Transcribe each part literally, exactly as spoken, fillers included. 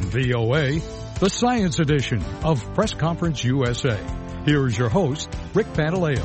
V O A, the Science Edition of Press Conference U S A. Here is your host, Rick Pantaleo.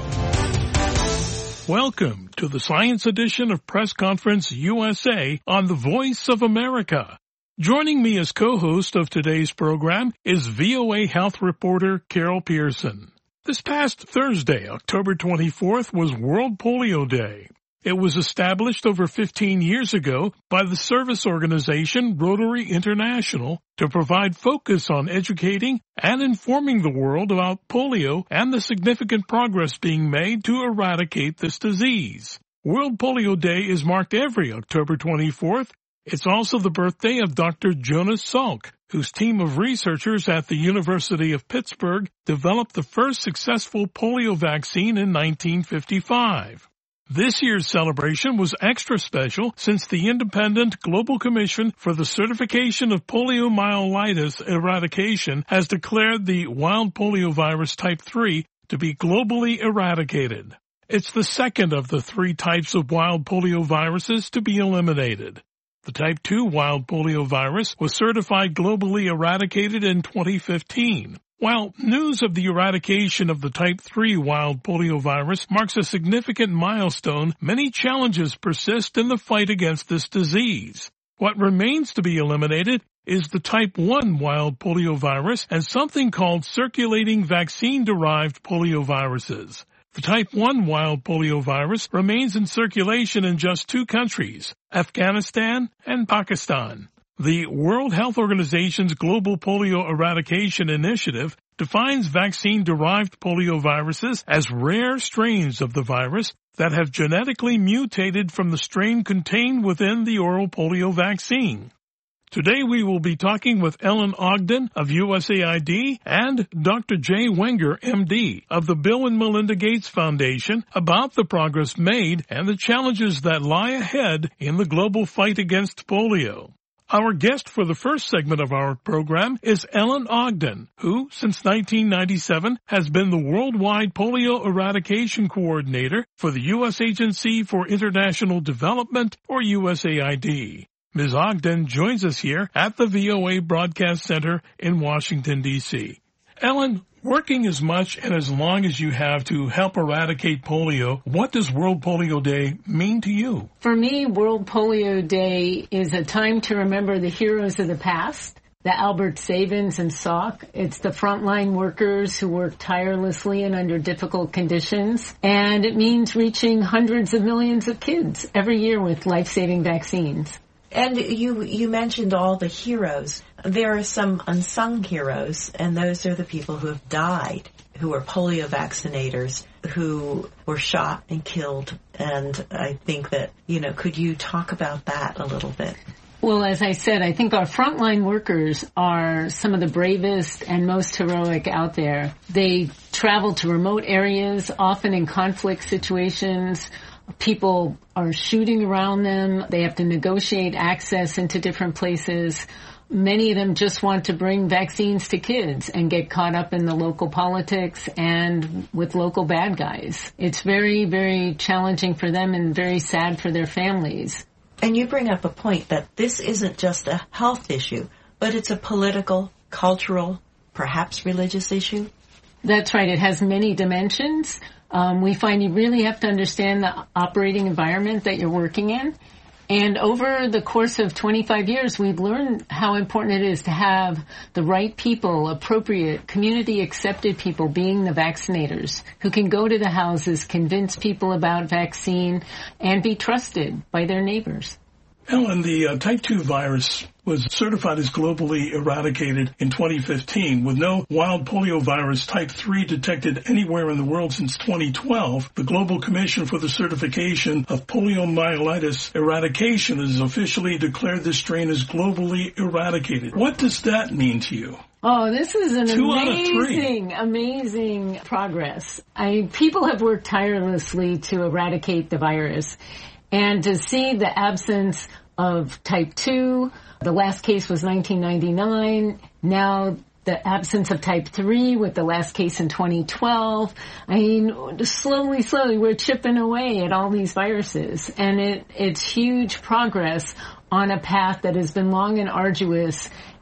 Welcome to the Science Edition of Press Conference U S A on the Voice of America. Joining me as co-host of today's program is V O A health reporter Carol Pearson. This past Thursday, October twenty-fourth, was World Polio Day. It was established over fifteen years ago by the service organization Rotary International to provide focus on educating and informing the world about polio and the significant progress being made to eradicate this disease. World Polio Day is marked every October twenty-fourth. It's also the birthday of Doctor Jonas Salk, whose team of researchers at the University of Pittsburgh developed the first successful polio vaccine in nineteen fifty-five. This year's celebration was extra special since the Independent Global Commission for the Certification of Poliomyelitis Eradication has declared the wild poliovirus type three to be globally eradicated. It's the second of the three types of wild polioviruses to be eliminated. The type two wild poliovirus was certified globally eradicated in twenty fifteen. While news of the eradication of the type three wild poliovirus marks a significant milestone, many challenges persist in the fight against this disease. What remains to be eliminated is the type one wild poliovirus and something called circulating vaccine-derived polioviruses. The type one wild poliovirus remains in circulation in just two countries, Afghanistan and Pakistan. The World Health Organization's Global Polio Eradication Initiative defines vaccine-derived polioviruses as rare strains of the virus that have genetically mutated from the strain contained within the oral polio vaccine. Today we will be talking with Ellen Ogden of U S A I D and Doctor Jay Wenger, M D, of the Bill and Melinda Gates Foundation about the progress made and the challenges that lie ahead in the global fight against polio. Our guest for the first segment of our program is Ellen Ogden, who, since nineteen ninety-seven, has been the Worldwide Polio Eradication Coordinator for the U S Agency for International Development, or U S A I D. Miz Ogden joins us here at the V O A Broadcast Center in Washington, D C Ellen, working as much and as long as you have to help eradicate polio, what does World Polio Day mean to you? For me, World Polio Day is a time to remember the heroes of the past, the Albert Sabins and Salk. It's the frontline workers who work tirelessly and under difficult conditions. And it means reaching hundreds of millions of kids every year with life-saving vaccines. And you you mentioned all the heroes. There are some unsung heroes, and those are the people who have died, who are polio vaccinators, who were shot and killed. And I think that, you know, could you talk about that a little bit? Well, as I said, I think our frontline workers are some of the bravest and most heroic out there. They travel to remote areas, often in conflict situations. People are shooting around them. They have to negotiate access into different places. Many of them just want to bring vaccines to kids and get caught up in the local politics and with local bad guys. It's very, very challenging for them and very sad for their families. And you bring up a point that this isn't just a health issue, but it's a political, cultural, perhaps religious issue. That's right. It has many dimensions. Um, we find you really have to understand the operating environment that you're working in. And over the course of twenty-five years, we've learned how important it is to have the right people, appropriate, community-accepted people being the vaccinators who can go to the houses, convince people about vaccine, and be trusted by their neighbors. Ellen, the uh, type two virus was certified as globally eradicated in twenty fifteen, with no wild poliovirus type three detected anywhere in the world since twenty twelve. The Global Commission for the Certification of Poliomyelitis Eradication has officially declared this strain as globally eradicated. What does that mean to you? Oh, this is an Two amazing, amazing progress. I, people have worked tirelessly to eradicate the virus. And to see the absence of type two, the last case was nineteen ninety-nine, now the absence of type three with the last case in twenty twelve. I mean, slowly, slowly, we're chipping away at all these viruses. And it, it's huge progress on a path that has been long and arduous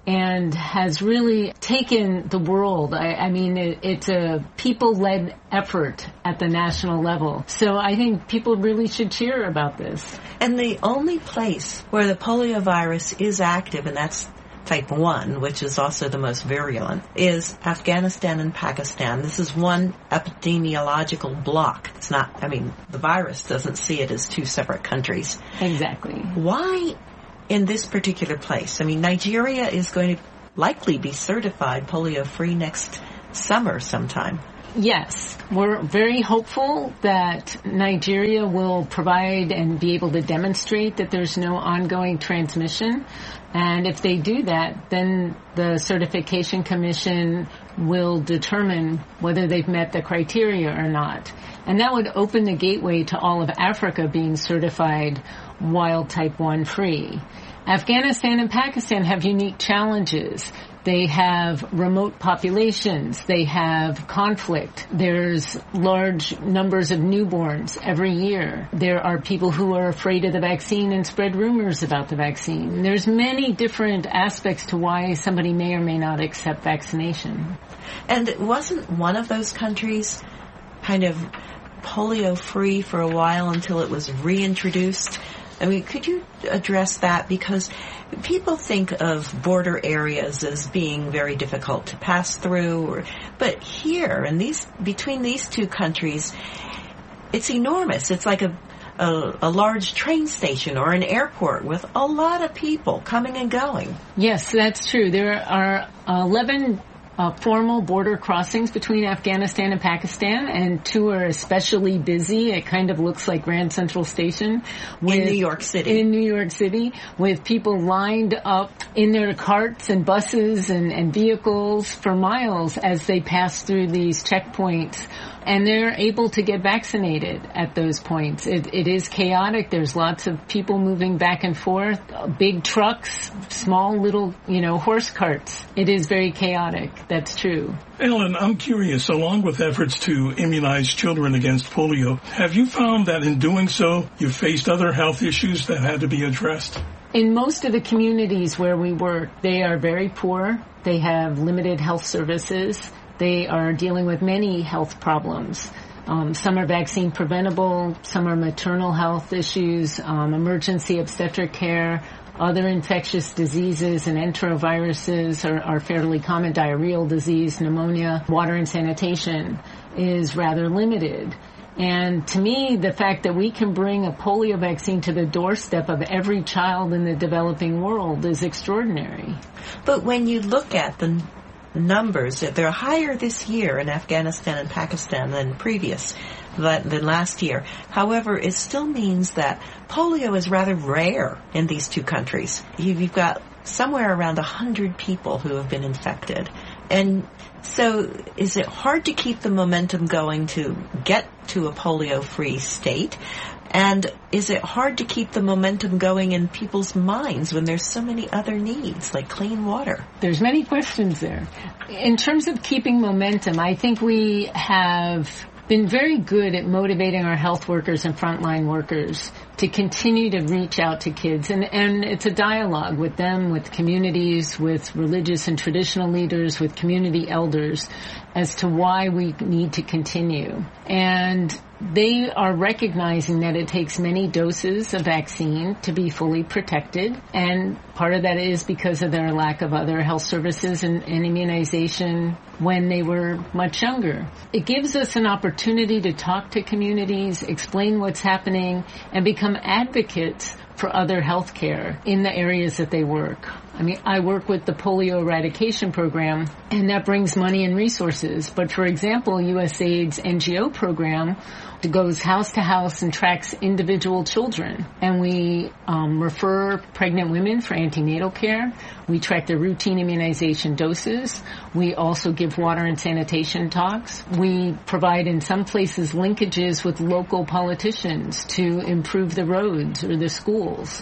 and has really taken the world. I, I mean, it, it's a people-led effort at the national level. So I think people really should cheer about this. And the only place where the polio virus is active, and that's type one, which is also the most virulent, is Afghanistan and Pakistan. This is one epidemiological block. It's not, I mean, the virus doesn't see it as two separate countries. Exactly. Why in this particular place? I mean, Nigeria is going to likely be certified polio-free next summer sometime. Yes, we're very hopeful that Nigeria will provide and be able to demonstrate that there's no ongoing transmission. And if they do that, then the certification commission will determine whether they've met the criteria or not. And that would open the gateway to all of Africa being certified wild type one free. Afghanistan and Pakistan have unique challenges. They have remote populations. They have conflict. There's large numbers of newborns every year. There are people who are afraid of the vaccine and spread rumors about the vaccine. There's many different aspects to why somebody may or may not accept vaccination. And wasn't one of those countries kind of polio-free for a while until it was reintroduced? I mean, could you address that? Because people think of border areas as being very difficult to pass through, or, but here, in these, between these two countries, it's enormous. It's like a, a, a large train station or an airport with a lot of people coming and going. Yes, that's true. There are eleven Uh, formal border crossings between Afghanistan and Pakistan, and two are especially busy. It kind of looks like Grand Central Station. With, in New York City. In New York City, with people lined up in their carts and buses and, and vehicles for miles as they pass through these checkpoints. And they're able to get vaccinated at those points. It, it is chaotic. There's lots of people moving back and forth, big trucks, small little, you know, horse carts. It is very chaotic. That's true. Ellen, I'm curious, along with efforts to immunize children against polio, have you found that in doing so, you've faced other health issues that had to be addressed? In most of the communities where we work, they are very poor. They have limited health services. They are dealing with many health problems. Um, some are vaccine preventable, some are maternal health issues, um, emergency obstetric care, other infectious diseases and enteroviruses are, are fairly common. Diarrheal disease, pneumonia, water and sanitation is rather limited. And to me, the fact that we can bring a polio vaccine to the doorstep of every child in the developing world is extraordinary. But when you look at the numbers, they're higher this year in Afghanistan and Pakistan than previous, than last year. However, it still means that polio is rather rare in these two countries. You've got somewhere around one hundred people who have been infected. And so is it hard to keep the momentum going to get to a polio-free state? And is it hard to keep the momentum going in people's minds when there's so many other needs, like clean water? There's many questions there. In terms of keeping momentum, I think we have been very good at motivating our health workers and frontline workers to continue to reach out to kids. And, and it's a dialogue with them, with communities, with religious and traditional leaders, with community elders as to why we need to continue. And they are recognizing that it takes many doses of vaccine to be fully protected, and part of that is because of their lack of other health services and, and immunization when they were much younger. It gives us an opportunity to talk to communities, explain what's happening, and become advocates for other health care in the areas that they work. I mean, I work with the polio eradication program, and that brings money and resources. But for example, USAID's N G O program goes house to house and tracks individual children. And we um, refer pregnant women for antenatal care. We track their routine immunization doses. We also give water and sanitation talks. We provide, in some places, linkages with local politicians to improve the roads or the schools.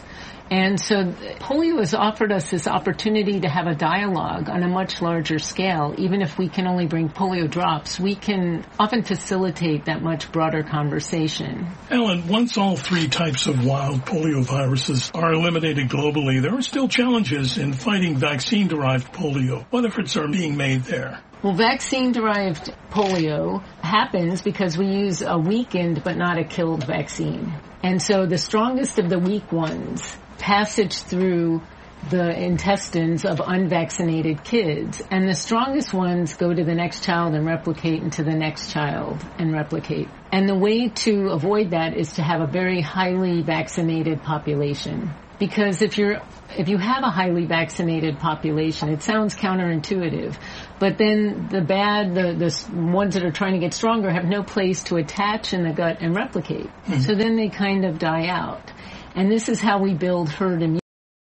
And so polio has offered us this opportunity to have a dialogue on a much larger scale. Even if we can only bring polio drops, we can often facilitate that much broader conversation. Ellen, once all three types of wild polioviruses are eliminated globally, there are still challenges in fighting vaccine-derived polio. What efforts are being made there? Well, vaccine-derived polio happens because we use a weakened but not a killed vaccine. And so the strongest of the weak ones passage through the intestines of unvaccinated kids, and the strongest ones go to the next child and replicate into the next child and replicate. And the way to avoid that is to have a very highly vaccinated population. Because if you're, if you have a highly vaccinated population, it sounds counterintuitive, but then the bad, the, the ones that are trying to get stronger have no place to attach in the gut and replicate. Mm-hmm. So then they kind of die out. And this is how we build herd immunity,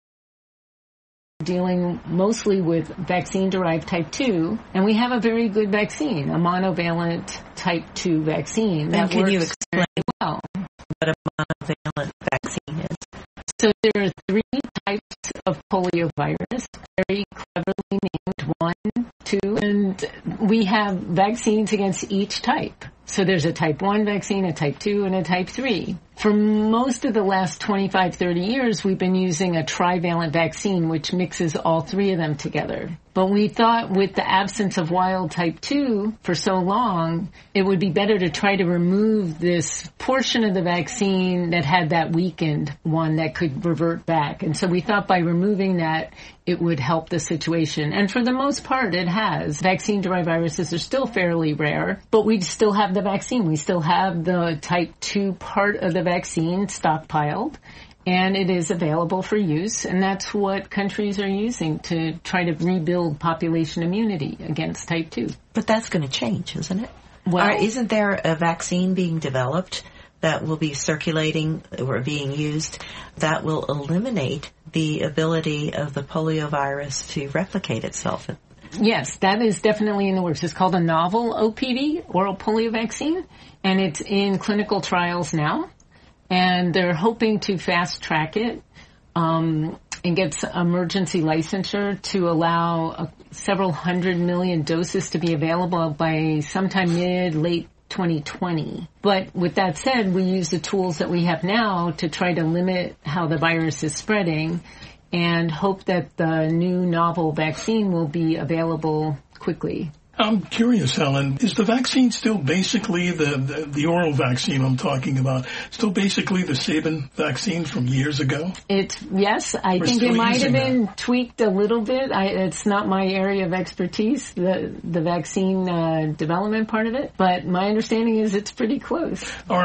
dealing mostly with vaccine-derived type two, and we have a very good vaccine, a monovalent type two vaccine that can works you explain very well. What a monovalent vaccine is? So there are three types of poliovirus, very cleverly named, one, two, and we have vaccines against each type. So there's a type one vaccine, a type two, and a type three. For most of the last twenty-five, thirty years, we've been using a trivalent vaccine, which mixes all three of them together. But we thought with the absence of wild type two for so long, it would be better to try to remove this portion of the vaccine that had that weakened one that could revert back. And so we thought by removing that, it would help the situation. And for the most part, it has. Vaccine-derived viruses are still fairly rare, but we still have the vaccine. We still have the type two part of the vaccine stockpiled, and it is available for use, and that's what countries are using to try to rebuild population immunity against type two. But that's going to change, isn't it? Well, Are, isn't there a vaccine being developed that will be circulating or being used that will eliminate the ability of the poliovirus to replicate itself? Yes, that is definitely in the works. It's called a novel O P V, oral polio vaccine, and it's in clinical trials now. And they're hoping to fast track it um, and get emergency licensure to allow uh, several hundred million doses to be available by sometime mid, late twenty twenty. But with that said, we use the tools that we have now to try to limit how the virus is spreading and hope that the new novel vaccine will be available quickly. I'm curious, Helen, is the vaccine still basically the, the, the oral vaccine I'm talking about, still basically the Sabin vaccine from years ago? It's, yes, I We're think it might have been that. tweaked a little bit. I, it's not my area of expertise, the, the vaccine uh, development part of it, but my understanding is it's pretty close.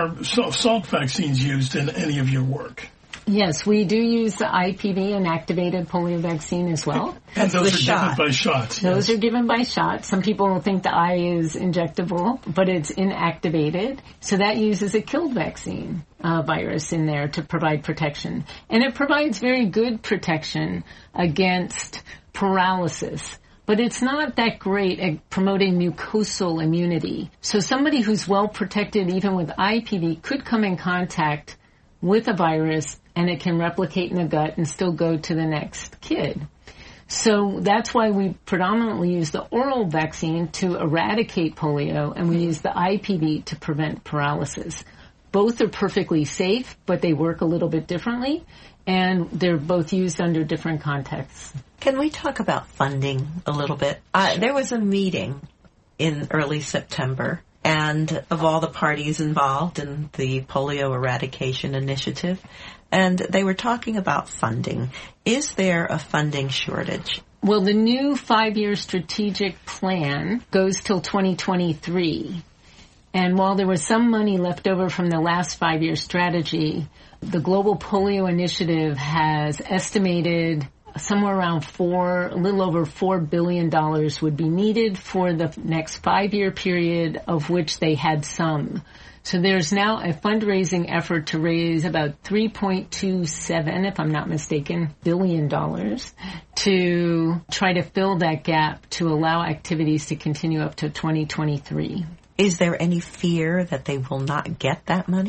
Yes, we do use the I P V, inactivated polio vaccine, as well. And That's those the are shot. given by shots. Those yes. are given by shot. Some people think the eye is injectable, but it's inactivated. So that uses a killed vaccine uh, virus in there to provide protection. And it provides very good protection against paralysis. But it's not that great at promoting mucosal immunity. So somebody who's well protected, even with I P V, could come in contact with a virus and it can replicate in the gut and still go to the next kid. So that's why we predominantly use the oral vaccine to eradicate polio, and we use the I P V to prevent paralysis. Both are perfectly safe, but they work a little bit differently, and they're both used under different contexts. Can we talk about funding a little bit? Uh, there was a meeting in early September, and of all the parties involved in the polio eradication initiative, and they were talking about funding. Is there a funding shortage? Well, the new five-year strategic plan goes till twenty twenty-three. And while there was some money left over from the last five-year strategy, the Global Polio Initiative has estimated somewhere around four, a little over four billion dollars would be needed for the next five-year period, of which they had some. So there's now a fundraising effort to raise about three point two seven, if I'm not mistaken, billion dollars to try to fill that gap to allow activities to continue up to twenty twenty-three. Is there any fear that they will not get that money?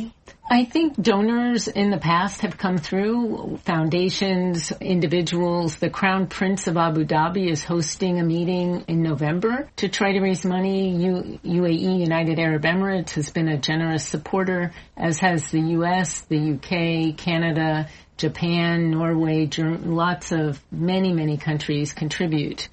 I think donors in the past have come through, foundations, individuals. The Crown Prince of Abu Dhabi is hosting a meeting in November to try to raise money. U- UAE, United Arab Emirates, has been a generous supporter, as has the U S, the U K, Canada, Japan, Norway, Germany. Lots of, many, many countries contribute.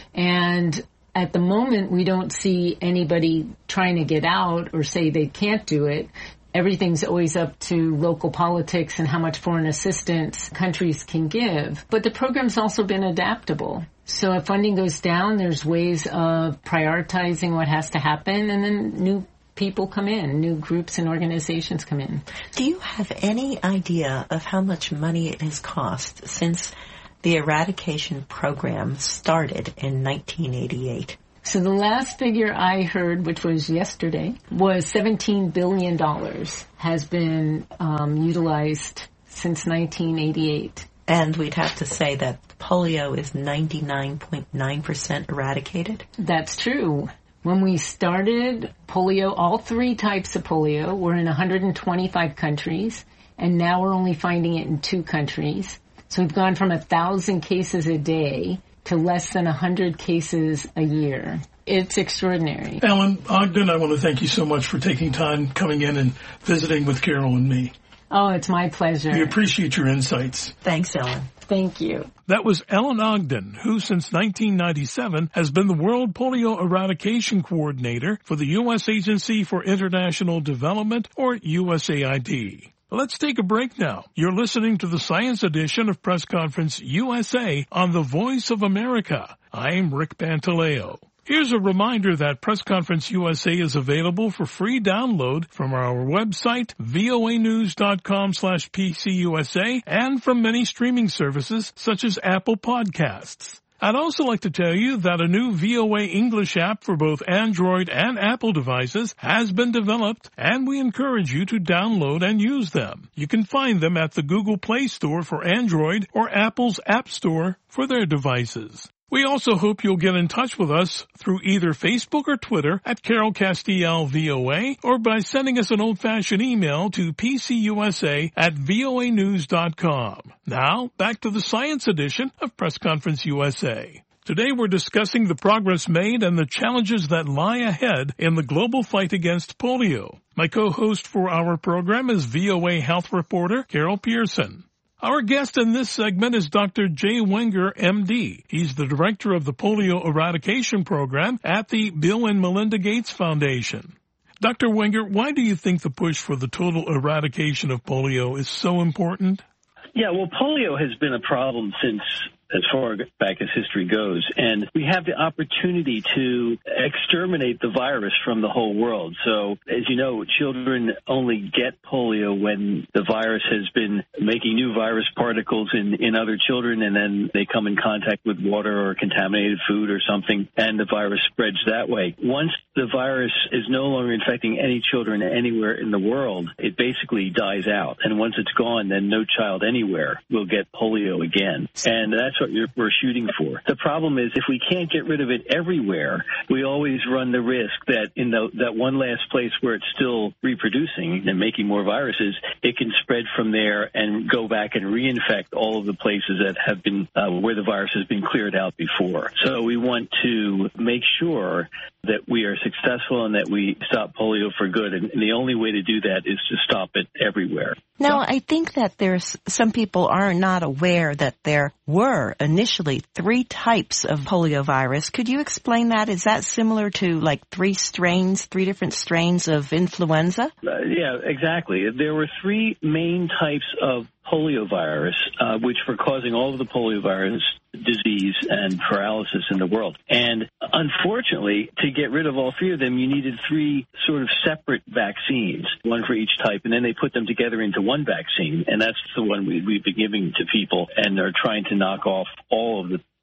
And at the moment, we don't see anybody trying to get out or say they can't do it. Everything's always up to local politics and how much foreign assistance countries can give. But the program's also been adaptable. So if funding goes down, there's ways of prioritizing what has to happen, and then new people come in, new groups and organizations come in. Do you have any idea of how much money it has cost since the eradication program started in nineteen eighty-eight? So the last figure I heard, which was yesterday, was seventeen billion dollars has been um, utilized since nineteen eighty-eight. And we'd have to say that polio is ninety-nine point nine percent eradicated? That's true. When we started, polio, all three types of polio were in one hundred twenty-five countries, and now we're only finding it in two countries. So we've gone from one thousand cases a day to less than one hundred cases a year. It's extraordinary. Ellen Ogden, I want to thank you so much for taking time coming in and visiting with Carol and me. Oh, it's my pleasure. We appreciate your insights. Thanks, Ellen. Thank you. That was Ellen Ogden, who since nineteen ninety-seven has been the World Polio Eradication Coordinator for the U S Agency for International Development, or U S A I D. Let's take a break now. You're listening to the Science Edition of Press Conference U S A on the Voice of America. I'm Rick Pantaleo. Here's a reminder that Press Conference U S A is available for free download from our website, voanews.com slash PCUSA, and from many streaming services such as Apple Podcasts. I'd also like to tell you that a new V O A English app for both Android and Apple devices has been developed, and we encourage you to download and use them. You can find them at the Google Play Store for Android or Apple's App Store for their devices. We also hope you'll get in touch with us through either Facebook or Twitter at Carol Castiel V O A, or by sending us an old-fashioned email to pcusa at voanews dot com. Now, back to the Science Edition of Press Conference U S A. Today we're discussing the progress made and the challenges that lie ahead in the global fight against polio. My co-host for our program is V O A health reporter Carol Pearson. Our guest in this segment is Doctor Jay Wenger, M D. He's the director of the Polio Eradication Program at the Bill and Melinda Gates Foundation. Doctor Wenger, why do you think the push for the total eradication of polio is so important? Yeah, well, polio has been a problem since as far back as history goes, and we have the opportunity to exterminate the virus from the whole world. So, as you know, children only get polio when the virus has been making new virus particles in, in other children, and then they come in contact with water or contaminated food or something, and the virus spreads that way. Once the virus is no longer infecting any children anywhere in the world, it basically dies out. And once it's gone, then no child anywhere will get polio again. And that's what you're, we're shooting for. The problem is if we can't get rid of it everywhere, we always run the risk that in the, that one last place where it's still reproducing and making more viruses, it can spread from there and go back and reinfect all of the places that have been uh, where the virus has been cleared out before. So we want to make sure that we are successful and that we stop polio for good. And the only way to do that is to stop it everywhere. Now, I think that there's some people are not aware that there were initially three types of poliovirus. Could you explain that? Is that similar to like three strains, three different strains of influenza? Uh, yeah, exactly. There were three main types of poliovirus, uh, which were causing all of the poliovirus disease and paralysis in the world. And unfortunately, to get rid of all three of them, you needed three sort of separate vaccines, one for each type, and then they put them together into one vaccine, and that's the one we, we've been giving to people, and they're trying to knock off all of the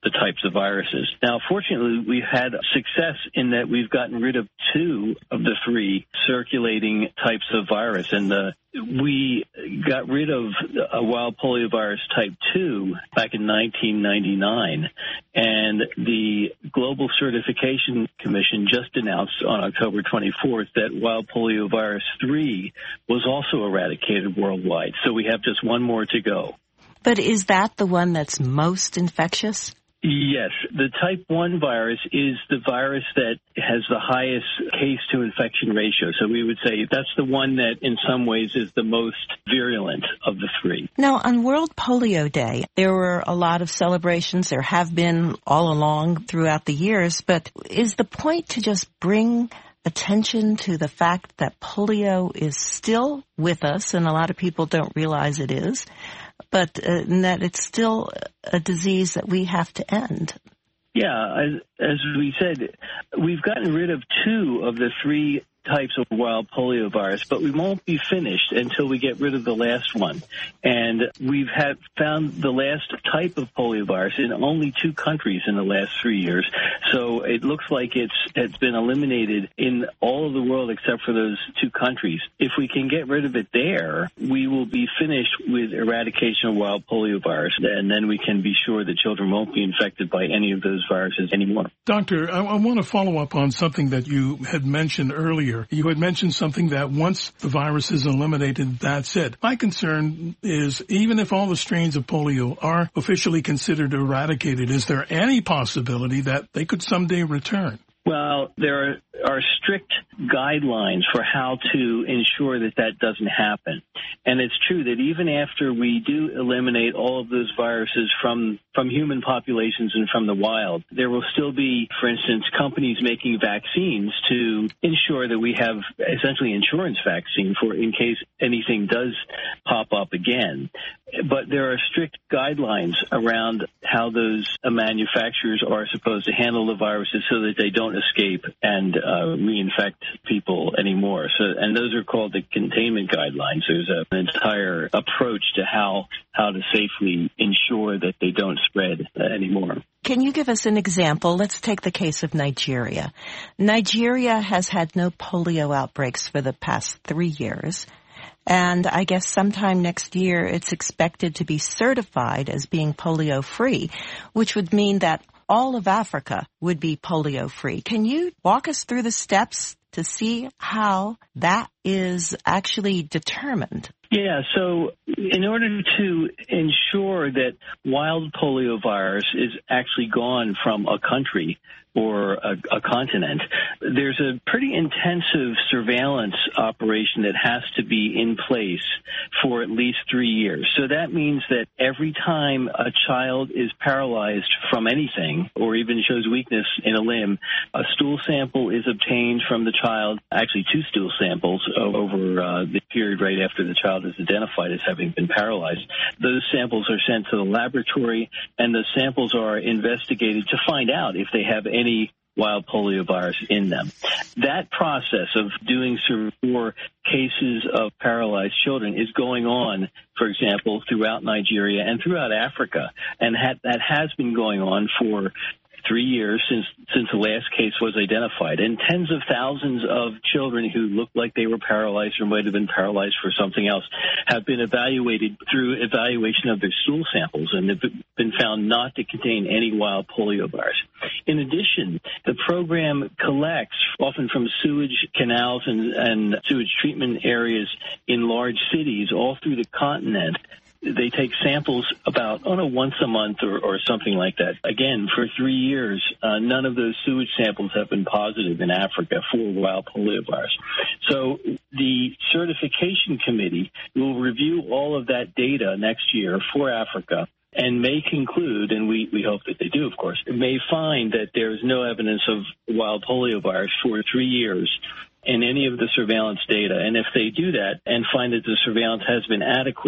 the types of viruses. Now, fortunately, we've had success in that we've gotten rid of two of the three circulating types of virus, and the we got rid of a wild poliovirus type two back in nineteen ninety-nine, and the Global Certification Commission just announced on October twenty-fourth that wild poliovirus three was also eradicated worldwide. So we have just one more to go. But is that the one that's most infectious? Yes, the type one virus is the virus that has the highest case-to-infection ratio. So we would say that's the one that in some ways is the most virulent of the three. Now, on World Polio Day, there were a lot of celebrations. There have been all along throughout the years. But is the point to just bring attention to the fact that polio is still with us, and a lot of people don't realize it is, but uh, that it's still a disease that we have to end? Yeah, as, as we said, we've gotten rid of two of the three types of wild poliovirus, but we won't be finished until we get rid of the last one. And we've had found the last type of poliovirus in only two countries in the last three years. So it looks like it's it's been eliminated in all of the world except for those two countries. If we can get rid of it there, we will be finished with eradication of wild poliovirus, and then we can be sure that children won't be infected by any of those viruses anymore. Doctor, I, I want to follow up on something that you had mentioned earlier. You had mentioned something that once the virus is eliminated, that's it. My concern is, even if all the strains of polio are officially considered eradicated, is there any possibility that they could someday return? Well, there are, are strict guidelines for how to ensure that that doesn't happen. And it's true that even after we do eliminate all of those viruses from, from human populations and from the wild, there will still be, for instance, companies making vaccines to ensure that we have essentially insurance vaccine for in case anything does pop up again. But there are strict guidelines around how those uh, manufacturers are supposed to handle the viruses so that they don't escape and uh, reinfect people anymore. So, and those are called the containment guidelines. There's a, an entire approach to how how to safely ensure that they don't spread uh, anymore. Can you give us an example? Let's take the case of Nigeria. Nigeria has had no polio outbreaks for the past three years. And I guess sometime next year it's expected to be certified as being polio-free, which would mean that all of Africa would be polio-free. Can you walk us through the steps to see how that is actually determined? Yeah, so in order to ensure that wild poliovirus is actually gone from a country or a, a continent, there's a pretty intensive surveillance operation that has to be in place for at least three years. So that means that every time a child is paralyzed from anything or even shows weakness in a limb, a stool sample is obtained from the child, actually two stool samples over uh, the period right after the child is identified as having been paralyzed. Those samples are sent to the laboratory, and the samples are investigated to find out if they have any wild poliovirus in them. That process of doing for cases of paralyzed children is going on, for example, throughout Nigeria and throughout Africa, and ha- that has been going on for three years since since the last case was identified. And tens of thousands of children who looked like they were paralyzed or might have been paralyzed for something else have been evaluated through evaluation of their stool samples and have been found not to contain any wild poliovirus. In addition, the program collects, often from sewage canals and, and sewage treatment areas in large cities all through the continent. They take samples about, oh no, once a month or, or something like that. Again, for three years, uh, none of those sewage samples have been positive in Africa for wild poliovirus. So the certification committee will review all of that data next year for Africa and may conclude, and we, we hope that they do, of course, may find that there is no evidence of wild poliovirus for three years in any of the surveillance data. And if they do that and find that the surveillance has been adequate,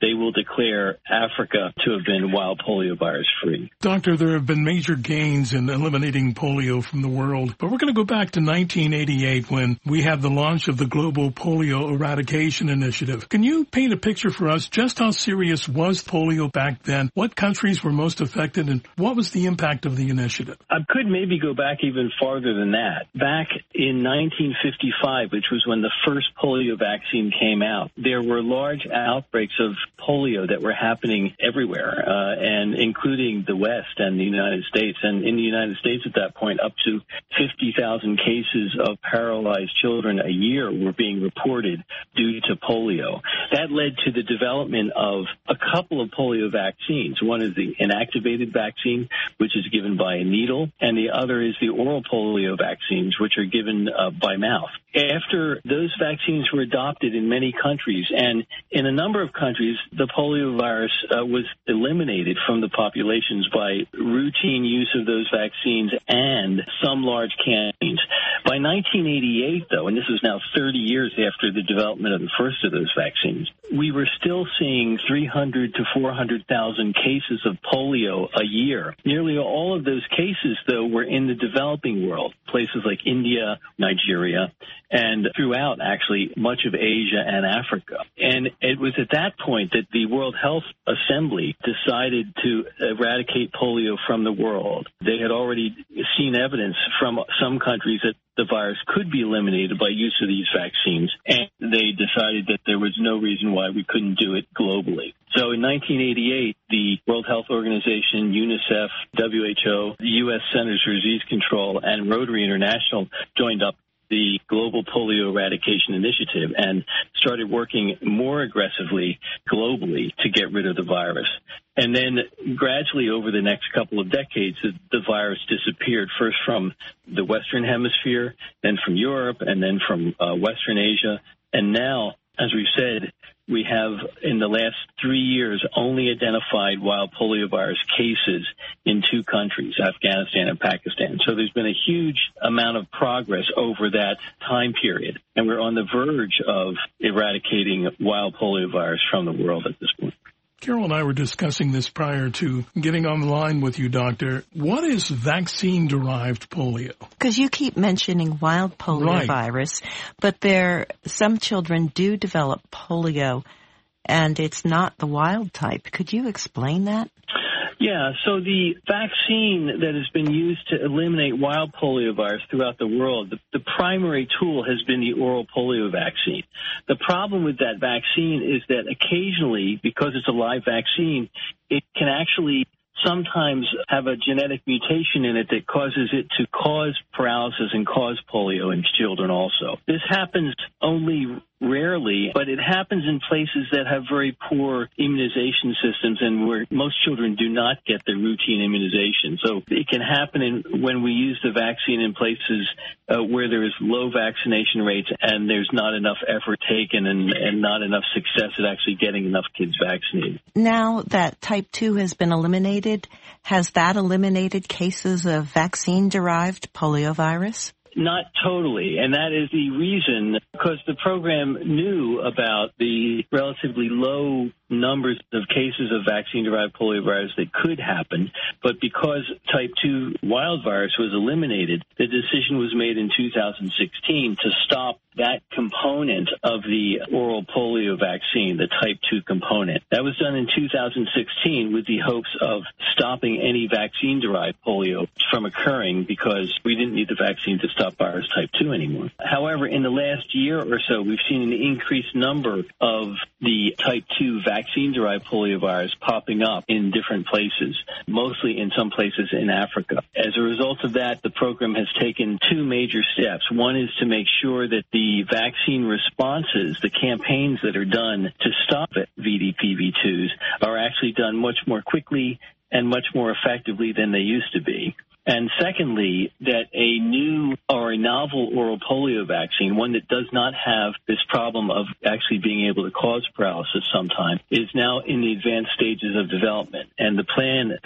they will declare Africa to have been wild polio virus free. Doctor, there have been major gains in eliminating polio from the world, but we're going to go back to nineteen eighty-eight when we had the launch of the Global Polio Eradication Initiative. Can you paint a picture for us just how serious was polio back then? What countries were most affected, and what was the impact of the initiative? I could maybe go back even farther than that. Back in nineteen fifty-five, which was when the first polio vaccine came out, there were large outbreaks of polio that were happening everywhere, uh, and including the West and the United States. And in the United States at that point, up to fifty thousand cases of paralyzed children a year were being reported due to polio. That led to the development of a couple of polio vaccines. One is the inactivated vaccine, which is given by a needle, and the other is the oral polio vaccines, which are given uh, by mouth. After those vaccines were adopted in many countries, and in a number of countries, the polio virus uh, was eliminated from the populations by routine use of those vaccines and some large campaigns. By nineteen eighty-eight, though, and this is now thirty years after the development of the first of those vaccines, we were still seeing three hundred to four hundred thousand cases of polio a year. Nearly all of those cases, though, were in the developing world, places like India, Nigeria, and throughout, actually, much of Asia and Africa. And it was at that point that the World Health Assembly decided to eradicate polio from the world. They had already seen evidence from some countries that the virus could be eliminated by use of these vaccines, and they decided that there was no reason why we couldn't do it globally. So in nineteen eighty-eight, the World Health Organization, UNICEF, W H O, the U S Centers for Disease Control, and Rotary International joined up the Global Polio Eradication Initiative and started working more aggressively globally to get rid of the virus. And then gradually over the next couple of decades, the, the virus disappeared, first from the Western Hemisphere, then from Europe, and then from uh, Western Asia. And now, as we've said, we have, in the last three years, only identified wild poliovirus cases in two countries, Afghanistan and Pakistan. So there's been a huge amount of progress over that time period, and we're on the verge of eradicating wild poliovirus from the world at this point. Carol and I were discussing this prior to getting on the line with you, Doctor. What is vaccine-derived polio? Because you keep mentioning wild polio virus, but there some children do develop polio, and it's not the wild type. Could you explain that? Yeah, so the vaccine that has been used to eliminate wild poliovirus throughout the world, the, the primary tool has been the oral polio vaccine. The problem with that vaccine is that occasionally, because it's a live vaccine, it can actually sometimes have a genetic mutation in it that causes it to cause paralysis and cause polio in children also. This happens only rarely, but it happens in places that have very poor immunization systems and where most children do not get their routine immunization. So it can happen in, when we use the vaccine in places uh, where there is low vaccination rates and there's not enough effort taken and, and not enough success at actually getting enough kids vaccinated. Now that type two has been eliminated, has that eliminated cases of vaccine-derived poliovirus? Not totally, and that is the reason, because the program knew about the relatively low numbers of cases of vaccine-derived poliovirus that could happen, but because type two wild virus was eliminated, the decision was made in two thousand sixteen to stop that component of the oral polio vaccine, the type two component. That was done in two thousand sixteen with the hopes of stopping any vaccine-derived polio from occurring because we didn't need the vaccine to stop virus type two anymore. However, in the last year or so, we've seen an increased number of the type two vaccine-derived poliovirus popping up in different places, mostly in some places in Africa. As a result of that, the program has taken two major steps. One is to make sure that the The vaccine responses, the campaigns that are done to stop V D P V twos, are actually done much more quickly and much more effectively than they used to be. And secondly, that a new or a novel oral polio vaccine, one that does not have this problem of actually being able to cause paralysis sometime, is now in the advanced stages of development. And the plan at this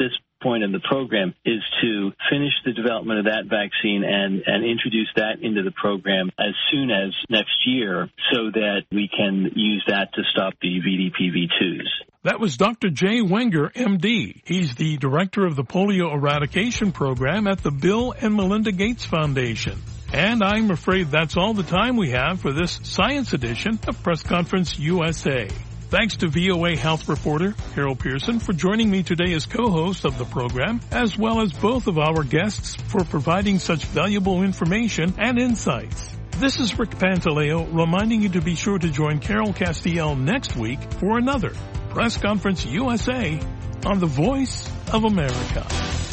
point in the program is to finish the development of that vaccine and, and introduce that into the program as soon as next year so that we can use that to stop the V D P V twos. That was Doctor Jay Wenger, M D. He's the director of the polio eradication program at the Bill and Melinda Gates Foundation. And I'm afraid that's all the time we have for this science edition of Press Conference U S A. Thanks to V O A Health reporter Carol Pearson for joining me today as co-host of the program, as well as both of our guests for providing such valuable information and insights. This is Rick Pantaleo reminding you to be sure to join Carol Castiel next week for another Press Conference U S A on the Voice of America.